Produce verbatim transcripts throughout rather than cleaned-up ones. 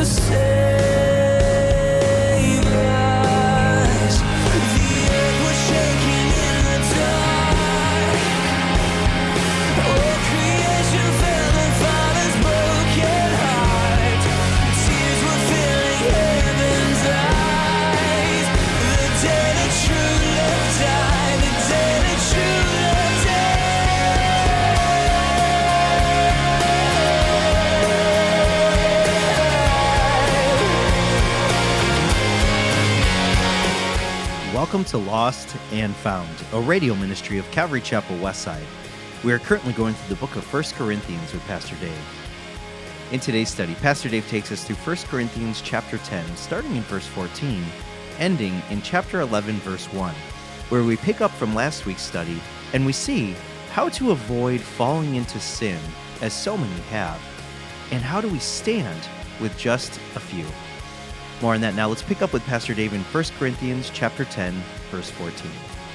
Welcome to Lost and Found, a radio ministry of Calvary Chapel Westside. We are currently going through the book of First Corinthians with Pastor Dave. In today's study, Pastor Dave takes us through First Corinthians chapter ten, starting in verse fourteen, ending in chapter eleven, verse one, where we pick up from last week's study and we see how to avoid falling into sin, as so many have, and how do we stand with just a few. More on that now. Let's pick up with Pastor Dave in First Corinthians chapter ten, verse fourteen.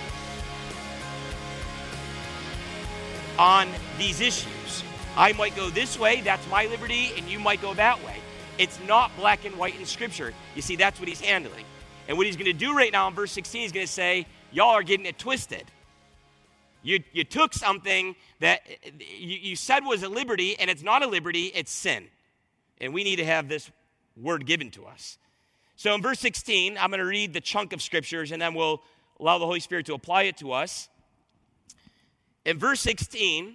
On these issues, I might go this way, that's my liberty, and you might go that way. It's not black and white in Scripture. You see, that's what he's handling. And what he's going to do right now in verse sixteen, he's going to say, y'all are getting it twisted. You, you took something that you, you said was a liberty, and it's not a liberty, it's sin. And we need to have this word given to us. So in verse sixteen, I'm going to read the chunk of scriptures, and then we'll allow the Holy Spirit to apply it to us. In verse sixteen,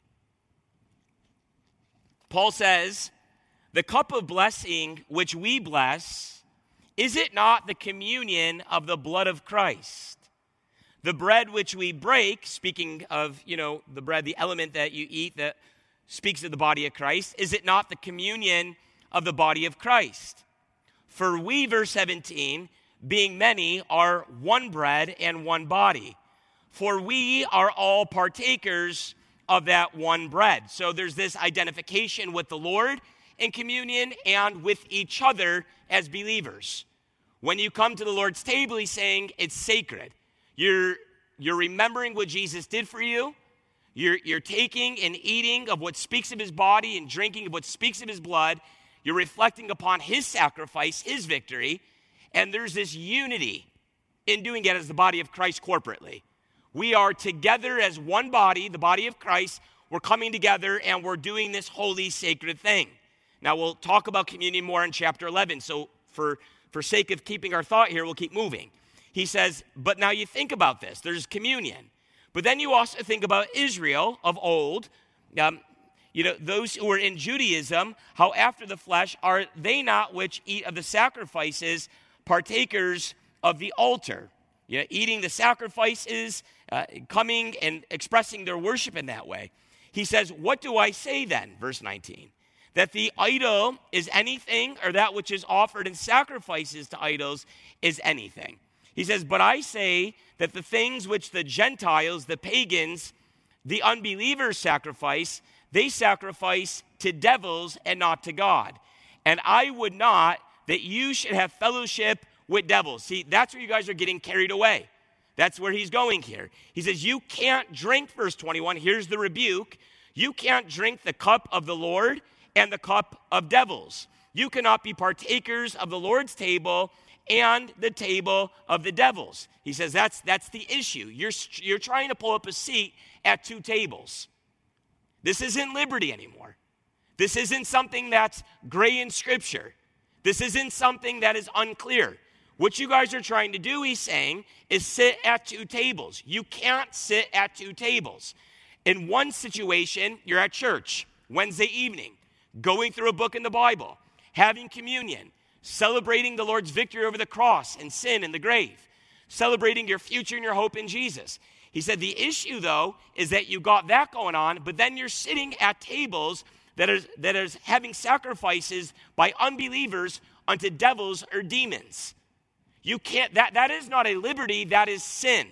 Paul says, the cup of blessing which we bless, is it not the communion of the blood of Christ? The bread which we break, speaking of, you know, the bread, the element that you eat that speaks of the body of Christ, is it not the communion of the body of Christ? For we, verse seventeen, being many, are one bread and one body. For we are all partakers of that one bread. So there's this identification with the Lord in communion and with each other as believers. When you come to the Lord's table, he's saying it's sacred. You're, you're remembering what Jesus did for you. You're, you're taking and eating of what speaks of his body and drinking of what speaks of his blood. You're reflecting upon his sacrifice, his victory, and there's this unity in doing it as the body of Christ corporately. We are together as one body, the body of Christ. We're coming together and we're doing this holy, sacred thing. Now, we'll talk about communion more in chapter eleven, so for, for sake of keeping our thought here, we'll keep moving. He says, but now you think about this. There's communion. But then you also think about Israel of old, um, You know, those who are in Judaism, how after the flesh are they not which eat of the sacrifices, partakers of the altar? You know, eating the sacrifices, uh, coming and expressing their worship in that way. He says, what do I say then? Verse nineteen. That the idol is anything, or that which is offered in sacrifices to idols is anything. He says, but I say that the things which the Gentiles, the pagans, the unbelievers sacrifice, they sacrifice to devils and not to God. And I would not that you should have fellowship with devils. See, that's where you guys are getting carried away. That's where he's going here. He says, you can't drink, verse twenty-one, here's the rebuke. You can't drink the cup of the Lord and the cup of devils. You cannot be partakers of the Lord's table and the table of the devils. He says, that's, that's the issue. You're, you're trying to pull up a seat at two tables. This isn't liberty anymore. This isn't something that's gray in Scripture. This isn't something that is unclear. What you guys are trying to do, he's saying, is sit at two tables. You can't sit at two tables. In one situation, you're at church, Wednesday evening, going through a book in the Bible, having communion, celebrating the Lord's victory over the cross and sin and the grave, celebrating your future and your hope in Jesus. He said the issue, though, is that you got that going on, but then you're sitting at tables that is that is having sacrifices by unbelievers unto devils or demons. You can't, that, that is not a liberty, that is sin.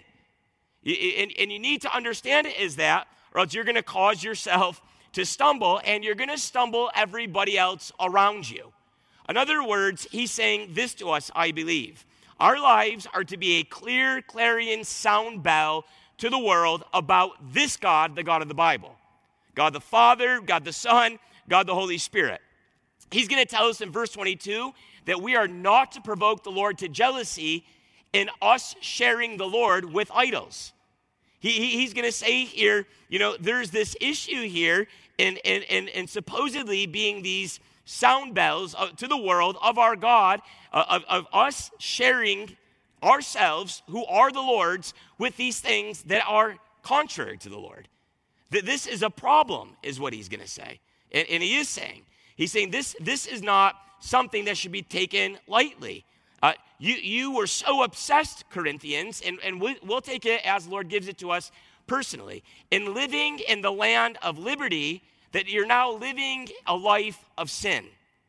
And, and you need to understand it is that, or else you're going to cause yourself to stumble, and you're going to stumble everybody else around you. In other words, he's saying this to us, I believe. Our lives are to be a clear, clarion sound bell to the world about this God, the God of the Bible. God the Father, God the Son, God the Holy Spirit. he's going to tell us in verse twenty-two that we are not to provoke the Lord to jealousy in us sharing the Lord with idols. He, he, he's going to say here, you know, there's this issue here in, in, in, in supposedly being these sound bells uh, to the world of our God, uh, of, of us sharing ourselves, who are the Lord's, with these things that are contrary to the Lord. That this is a problem, is what he's going to say. And, and he is saying, he's saying this, this is not something that should be taken lightly. Uh, you, you were so obsessed, Corinthians, and, and we, we'll take it as the Lord gives it to us personally, in living in the land of liberty, that you're now living a life of sin.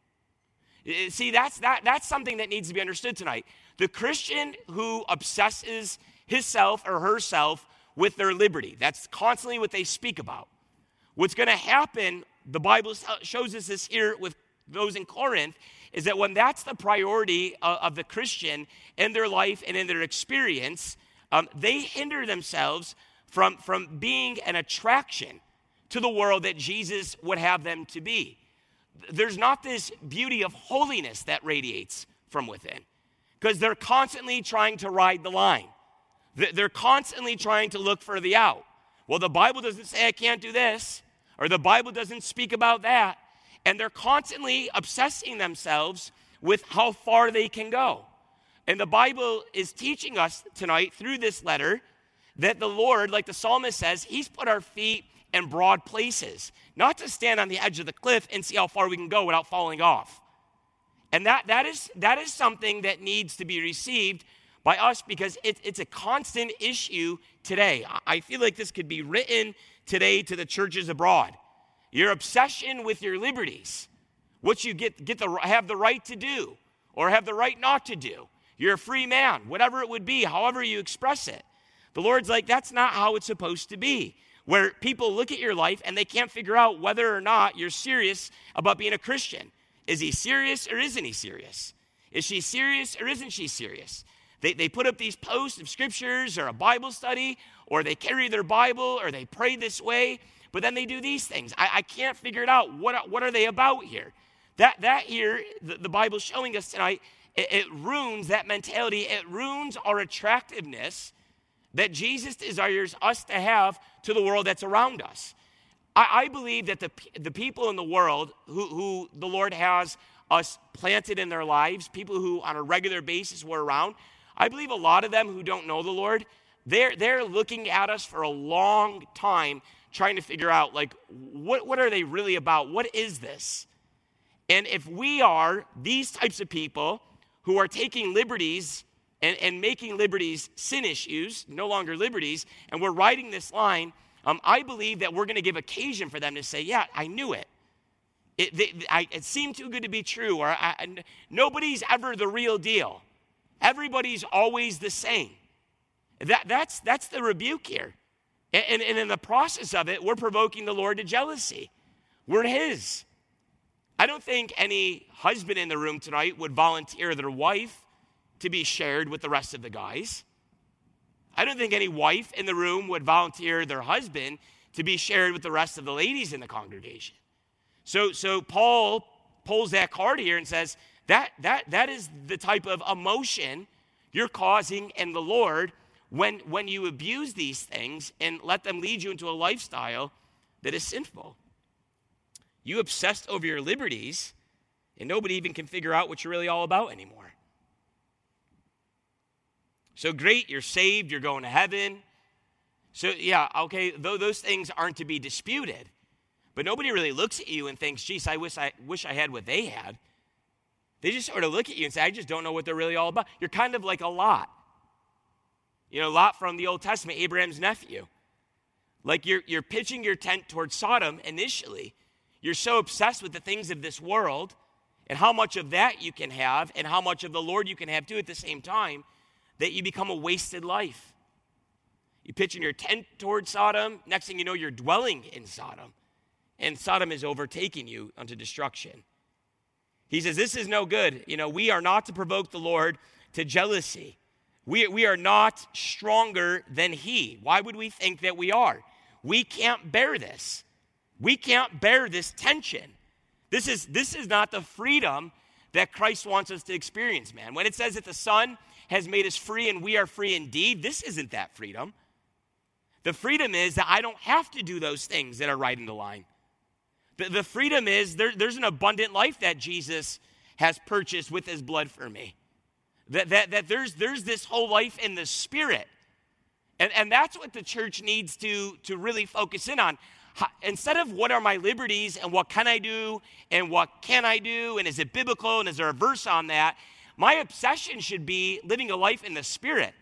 See, that's, that, that's something that needs to be understood tonight. The Christian who obsesses himself or herself with their liberty, that's constantly what they speak about. What's going to happen, the Bible shows us this here with those in Corinth, is that when that's the priority of, of the Christian in their life and in their experience, um, they hinder themselves from, from being an attraction to the world that Jesus would have them to be. There's not this beauty of holiness that radiates from within, because they're constantly trying to ride the line. They're constantly trying to look for the out. Well, the Bible doesn't say I can't do this, or the Bible doesn't speak about that. And they're constantly obsessing themselves with how far they can go. And the Bible is teaching us tonight through this letter that the Lord, like the psalmist says, he's put our feet in broad places, not to stand on the edge of the cliff and see how far we can go without falling off. And that, that, is, that is something that needs to be received by us, because it, it's a constant issue today. I feel like this could be written today to the churches abroad. Your obsession with your liberties, what you get, get the, have the right to do or have the right not to do. You're a free man, whatever it would be, however you express it. The Lord's like, that's not how it's supposed to be, where people look at your life and they can't figure out whether or not you're serious about being a Christian. Is he serious or isn't he serious? Is she serious or isn't she serious? They, they put up these posts of scriptures or a Bible study, or they carry their Bible, or they pray this way, but then they do these things. I, I can't figure it out. What, what are they about here? That, that here, the, the Bible's showing us tonight, it, it ruins that mentality. It ruins our attractiveness that Jesus desires us to have to the world that's around us. I, I believe that the, the people in the world who, who the Lord has us planted in their lives, people who on a regular basis we're around, I believe a lot of them who don't know the Lord, they're, they're looking at us for a long time trying to figure out, like, what, what are they really about? What is this? And if we are these types of people who are taking liberties and, and making liberties sin issues, no longer liberties, and we're riding this line, um, I believe that we're going to give occasion for them to say, yeah, I knew it. It, they, I, it seemed too good to be true, or I, I, nobody's ever the real deal. Everybody's always the same. That, that's, that's the rebuke here. And, and in the process of it, we're provoking the Lord to jealousy. We're his. I don't think any husband in the room tonight would volunteer their wife to be shared with the rest of the guys. I don't think any wife in the room would volunteer their husband to be shared with the rest of the ladies in the congregation. So, so Paul pulls that card here and says, that, that, that is the type of emotion you're causing in the Lord when, when you abuse these things and let them lead you into a lifestyle that is sinful. You obsessed over your liberties, and nobody even can figure out what you're really all about anymore. So great, you're saved, you're going to heaven. So yeah, okay, though those things aren't to be disputed, but nobody really looks at you and thinks, geez, I wish I wish I had what they had. They just sort of look at you and say, I just don't know what they're really all about. You're kind of like a Lot. You know, Lot from the Old Testament, Abraham's nephew. Like you're, you're pitching your tent towards Sodom initially. You're so obsessed with the things of this world and how much of that you can have and how much of the Lord you can have too at the same time that you become a wasted life. You're pitching your tent towards Sodom. Next thing you know, you're dwelling in Sodom. And Sodom is overtaking you unto destruction. He says, this is no good. You know, we are not to provoke the Lord to jealousy. We, we are not stronger than he. Why would we think that we are? We can't bear this. We can't bear this tension This is, this is not the freedom that Christ wants us to experience, man. When it says that the Son has made us free and we are free indeed, this isn't that freedom. The freedom is that I don't have to do those things that are right in the line. The, the freedom is there, there's an abundant life that Jesus has purchased with his blood for me. That, that, that there's, there's this whole life in the Spirit. And, and that's what the church needs to, to really focus in on. How, instead of what are my liberties and what can I do and what can I do and is it biblical and is there a verse on that, my obsession should be living a life in the Spirit.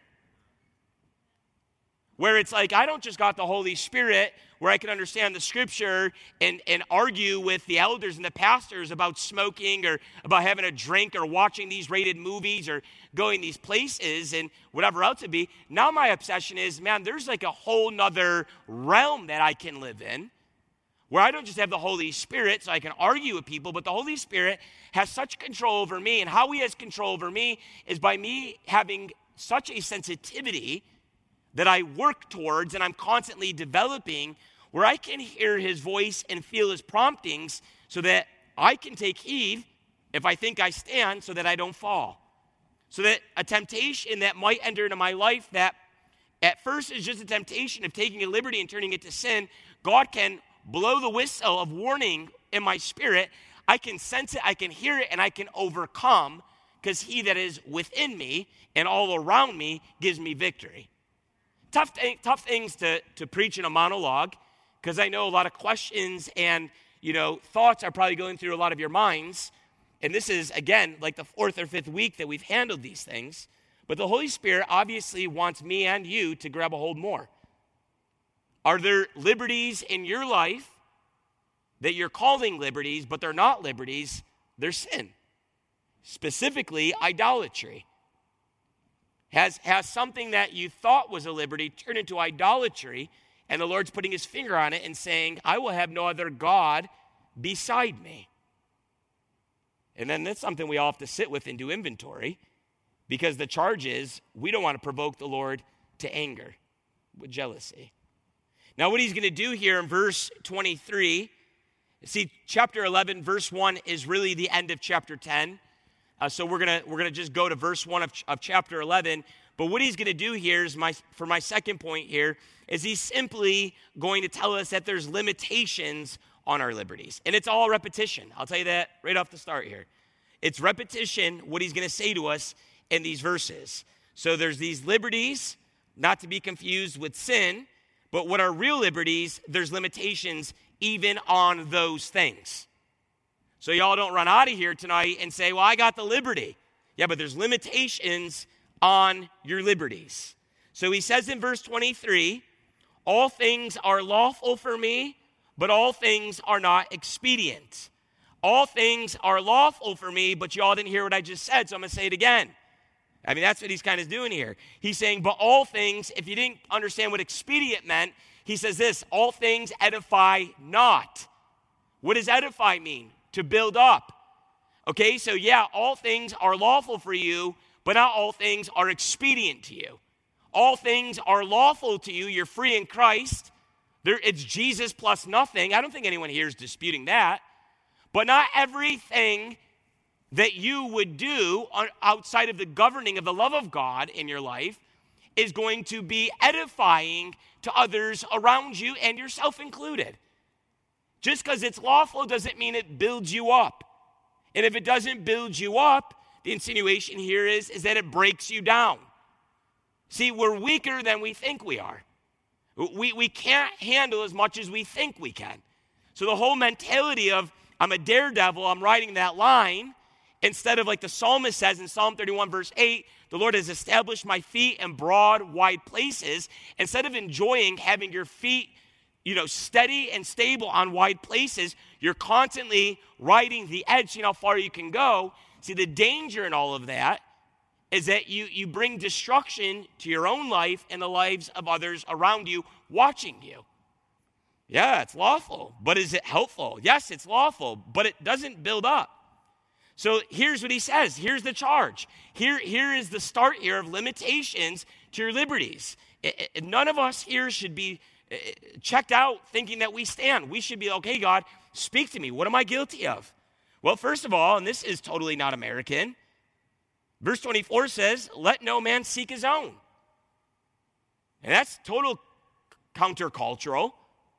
Where it's like, I don't just got the Holy Spirit where I can understand the scripture and, and argue with the elders and the pastors about smoking or about having a drink or watching these rated movies or going these places and whatever else it be. Now my obsession is, man, there's like a whole nother realm that I can live in where I don't just have the Holy Spirit so I can argue with people, but the Holy Spirit has such control over me. And how he has control over me is by me having such a sensitivity that I work towards and I'm constantly developing where I can hear his voice and feel his promptings so that I can take heed if I think I stand so that I don't fall. So that a temptation that might enter into my life that at first is just a temptation of taking a liberty and turning it to sin, God can blow the whistle of warning in my spirit. I can sense it, I can hear it, and I can overcome because he that is within me and all around me gives me victory. Tough, th- tough things to, to preach in a monologue because I know a lot of questions and, you know, thoughts are probably going through a lot of your minds. And this is, again, like the fourth or fifth week that we've handled these things. But the Holy Spirit obviously wants me and you to grab a hold more. Are there liberties in your life that you're calling liberties, but they're not liberties, they're sin? Specifically, idolatry. Has, has something that you thought was a liberty turned into idolatry, and the Lord's putting his finger on it and saying, I will have no other God beside me. And then that's something we all have to sit with and do inventory, because the charge is we don't want to provoke the Lord to anger with jealousy. Now what he's going to do here in verse twenty-three, see, chapter eleven, verse one is really the end of chapter ten. Uh, so we're gonna we're gonna just go to verse one of, of chapter eleven. But what he's gonna do here is my for my second point here is he's simply going to tell us that there's limitations on our liberties, and it's all repetition. I'll tell you that right off the start here. It's repetition. What he's gonna say to us in these verses. So there's these liberties, not to be confused with sin, but what are real liberties? There's limitations even on those things. So y'all don't run out of here tonight and say, well, I got the liberty. Yeah, but there's limitations on your liberties. So he says in verse twenty-three, all things are lawful for me, but all things are not expedient. All things are lawful for me, but y'all didn't hear what I just said, so I'm going to say it again. I mean, that's what he's kind of doing here. He's saying, but all things, if you didn't understand what expedient meant, he says this, all things edify not. What does edify mean? To build up. Okay, so yeah, all things are lawful for you, but not all things are expedient to you. All things are lawful to you. You're free in Christ. There, it's Jesus plus nothing. I don't think anyone here is disputing that. But not everything that you would do outside of the governing of the love of God in your life is going to be edifying to others around you and yourself included. Just because it's lawful doesn't mean it builds you up. And if it doesn't build you up, the insinuation here is, is that it breaks you down. See, we're weaker than we think we are. We, we can't handle as much as we think we can. So the whole mentality of, I'm a daredevil, I'm riding that line, instead of like the psalmist says in Psalm thirty-one, verse eight, the Lord has established my feet in broad, wide places. Instead of enjoying having your feet, you know, steady and stable on wide places, you're constantly riding the edge, seeing how far you can go. See, the danger in all of that is that you, you bring destruction to your own life and the lives of others around you watching you. Yeah, it's lawful, but is it helpful? Yes, it's lawful, but it doesn't build up. So here's what he says. Here's the charge. Here, here is the start here of limitations to your liberties. It, it, none of us here should be checked out thinking that we stand. We should be, okay, God, speak to me. What am I guilty of? Well, first of all, and this is totally not American, verse twenty-four says, let no man seek his own. And that's total countercultural.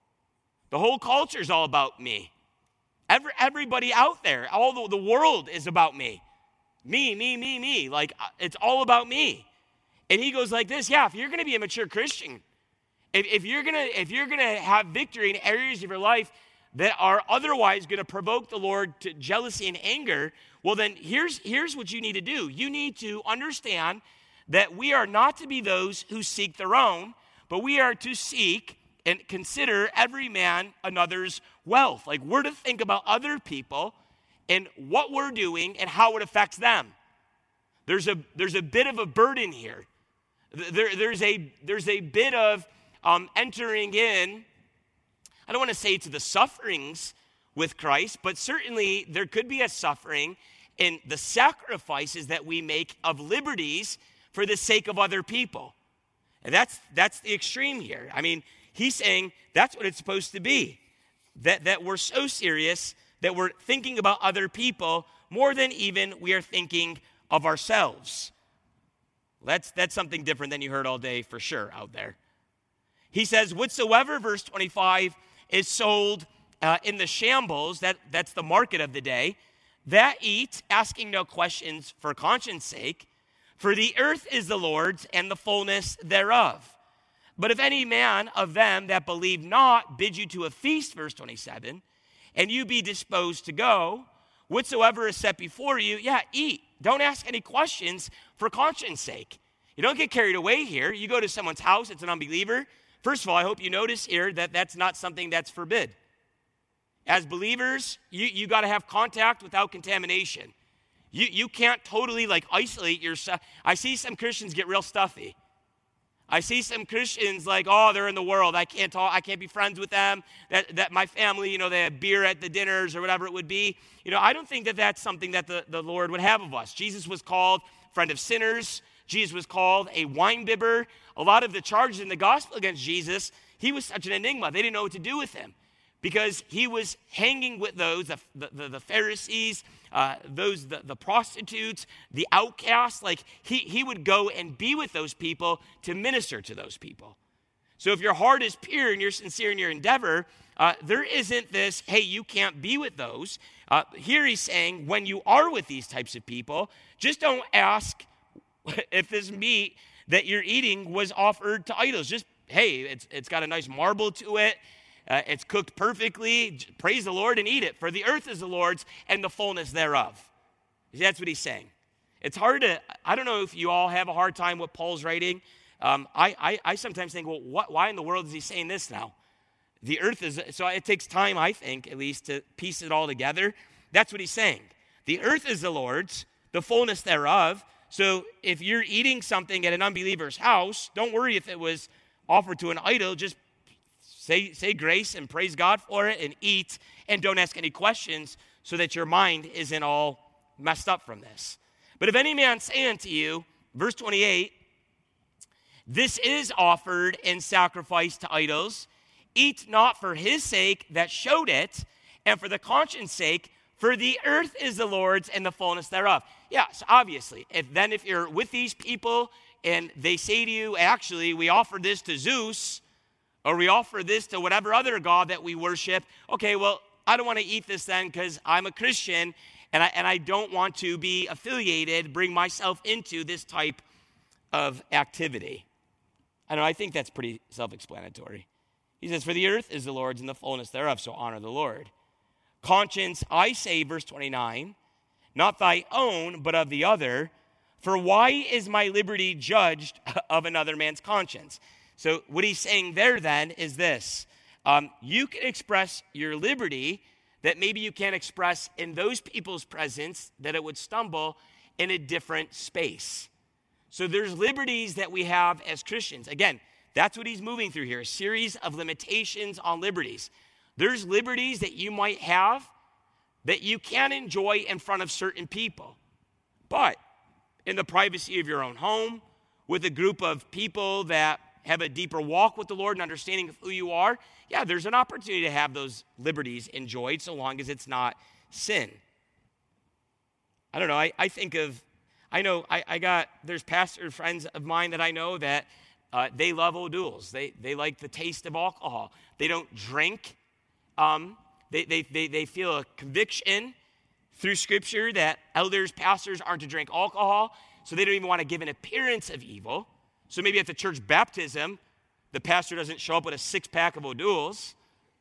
The whole culture is all about me. Every, everybody out there, all the, the world is about me. Me, me, me, me. Like, it's all about me. And he goes like this, yeah, if you're going to be a mature Christian, if, if you're going to if you're going to have victory in areas of your life that are otherwise going to provoke the Lord to jealousy and anger, well, then here's, here's what you need to do. You need to understand that we are not to be those who seek their own, but we are to seek and consider every man another's wealth. Like, we're to think about other people and what we're doing and how it affects them. There's a there's a bit of a burden here. There, there's a there's a bit of um, entering in. I don't want to say to the sufferings with Christ, but certainly there could be a suffering in the sacrifices that we make of liberties for the sake of other people. And that's that's the extreme here. I mean, he's saying that's what it's supposed to be. That that we're so serious that we're thinking about other people more than even we are thinking of ourselves. That's that's something different than you heard all day for sure out there. He says, whatsoever, verse twenty-five, is sold uh, in the shambles, that, that's the market of the day, that eat, asking no questions for conscience sake, for the earth is the Lord's and the fullness thereof. But if any man of them that believe not bid you to a feast, verse twenty-seven, and you be disposed to go, whatsoever is set before you, yeah, eat. Don't ask any questions for conscience sake. You don't get carried away here. You go to someone's house, it's an unbeliever. First of all, I hope you notice here that that's not something that's forbid. As believers, you, you got to have contact without contamination. You, you can't totally like isolate yourself. I see some Christians get real stuffy. I see some Christians like, oh, they're in the world. I can't talk. I can't be friends with them. That that my family, you know, they have beer at the dinners or whatever it would be. You know, I don't think that that's something that the, the Lord would have of us. Jesus was called friend of sinners. Jesus was called a winebibber. A lot of the charges in the gospel against Jesus, he was such an enigma. They didn't know what to do with him because he was hanging with those, the, the, the Pharisees, uh, those the, the prostitutes, the outcasts. Like he, he would go and be with those people to minister to those people. So if your heart is pure and you're sincere in your endeavor, uh, there isn't this, hey, you can't be with those. Uh, here he's saying when you are with these types of people, just don't ask if this meat that you're eating was offered to idols. Just, hey, it's it's got a nice marble to it. Uh, it's cooked perfectly. Praise the Lord and eat it. For the earth is the Lord's and the fullness thereof. That's what he's saying. It's hard to, I don't know if you all have a hard time with Paul's writing. Um, I, I, I sometimes think, well, what, why in the world is he saying this now? The earth is, so it takes time, I think, at least, to piece it all together. That's what he's saying. The earth is the Lord's, the fullness thereof. So if you're eating something at an unbeliever's house, don't worry if it was offered to an idol. Just say, say grace and praise God for it and eat, and don't ask any questions so that your mind isn't all messed up from this. But if any man say unto you, verse twenty-eight, this is offered in sacrifice to idols, eat not for his sake that showed it, and for the conscience sake, for the earth is the Lord's and the fullness thereof. Yeah, so obviously, if then if you're with these people and they say to you, actually, we offer this to Zeus, or we offer this to whatever other god that we worship, okay, well, I don't want to eat this then because I'm a Christian and I, and I don't want to be affiliated, bring myself into this type of activity. I know, I think that's pretty self-explanatory. He says, for the earth is the Lord's and the fullness thereof, so honor the Lord. Conscience, I say, verse twenty-nine, not thy own, but of the other. For why is my liberty judged of another man's conscience? So what he's saying there then is this. Um, you can express your liberty that maybe you can't express in those people's presence, that it would stumble in a different space. So there's liberties that we have as Christians. Again, that's what he's moving through here, a series of limitations on liberties. There's liberties that you might have that you can enjoy in front of certain people. But in the privacy of your own home, with a group of people that have a deeper walk with the Lord and understanding of who you are, yeah, there's an opportunity to have those liberties enjoyed so long as it's not sin. I don't know, I, I think of, I know, I, I got, there's pastor friends of mine that I know that uh, they love O'Doul's. They they like the taste of alcohol. They don't drink. Um, they, they, they, they feel a conviction through Scripture that elders, pastors aren't to drink alcohol, so they don't even want to give an appearance of evil. So maybe at the church baptism, the pastor doesn't show up with a six-pack of O'Doul's,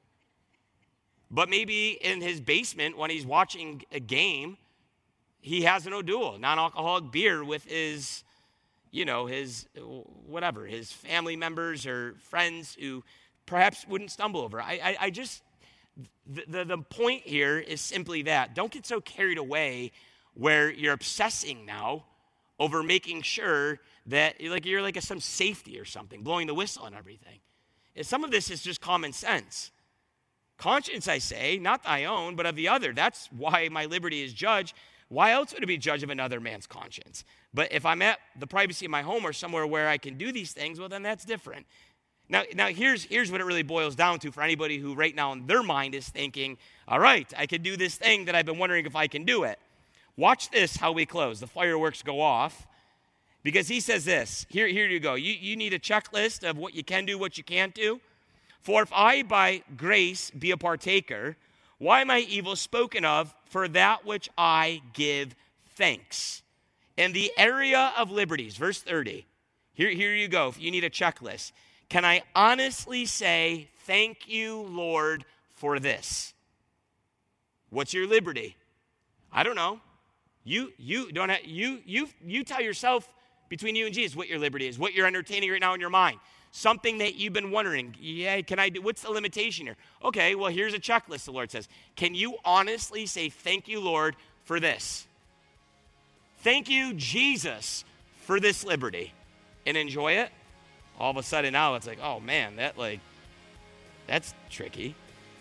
but maybe in his basement when he's watching a game, he has an O'Doul, non-alcoholic beer with his, you know, his whatever, his family members or friends who perhaps wouldn't stumble over. I, I, I just, the, the, the point here is simply that. Don't get so carried away where you're obsessing now over making sure that like you're like a, some safety or something, blowing the whistle and everything. And some of this is just common sense. Conscience, I say, not thy own, but of the other. That's why my liberty is judged. Why else would it be judge of another man's conscience? But if I'm at the privacy of my home or somewhere where I can do these things, well, then that's different. Now, now here's, here's what it really boils down to for anybody who right now in their mind is thinking, all right, I could do this thing that I've been wondering if I can do it. Watch this, how we close. The fireworks go off. Because he says this, here, here you go. You, you need a checklist of what you can do, what you can't do. For if I by grace be a partaker, why am I evil spoken of for that which I give thanks? In the area of liberties, verse thirty, here, here you go. If you need a checklist. Can I honestly say, thank you, Lord, for this? What's your liberty? I don't know. You, you don't have, you, you, you tell yourself between you and Jesus what your liberty is, what you're entertaining right now in your mind. Something that you've been wondering, yeah, can I do, what's the limitation here? Okay, well, here's a checklist, the Lord says. Can you honestly say, thank you, Lord, for this? Thank you, Jesus, for this liberty, and enjoy it? All of a sudden now it's like, oh man, that like, that's tricky.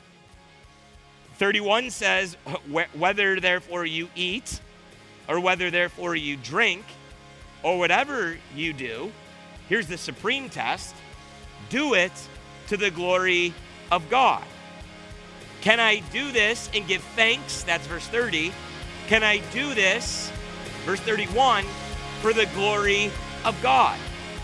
thirty-one says, whether therefore you eat, or whether therefore you drink, or whatever you do, here's the supreme test, do it to the glory of God. Can I do this and give thanks? That's verse thirty. Can I do this, verse thirty-one, for the glory of God?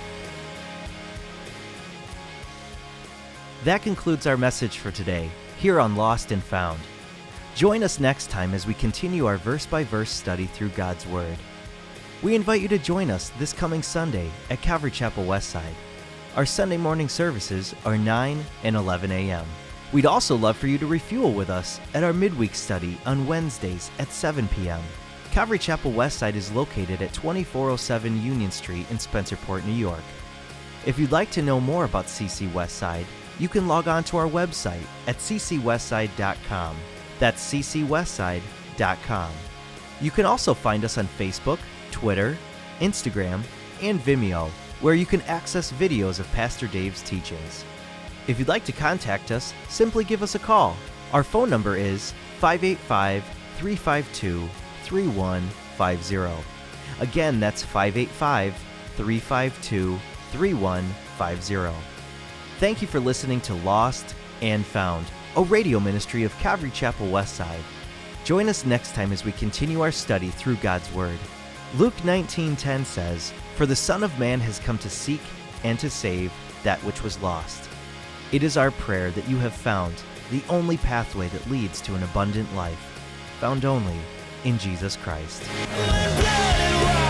That concludes our message for today, here on Lost and Found. Join us next time as we continue our verse-by-verse study through God's Word. We invite you to join us this coming Sunday at Calvary Chapel Westside. Our Sunday morning services are nine and eleven a.m. We'd also love for you to refuel with us at our midweek study on Wednesdays at seven p.m. Calvary Chapel Westside is located at twenty-four oh seven Union Street in Spencerport, New York. If you'd like to know more about C C Westside, you can log on to our website at c c westside dot com. That's c c westside dot com. You can also find us on Facebook, Twitter, Instagram, and Vimeo, where you can access videos of Pastor Dave's teachings. If you'd like to contact us, simply give us a call. Our phone number is five eight five, three five two, three one five zero. Again, that's five eight five, three five two, three one five zero. Thank you for listening to Lost and Found, a radio ministry of Calvary Chapel Westside. Join us next time as we continue our study through God's Word. Luke nineteen ten says, "For the Son of Man has come to seek and to save that which was lost." It is our prayer that you have found the only pathway that leads to an abundant life, found only in Jesus Christ.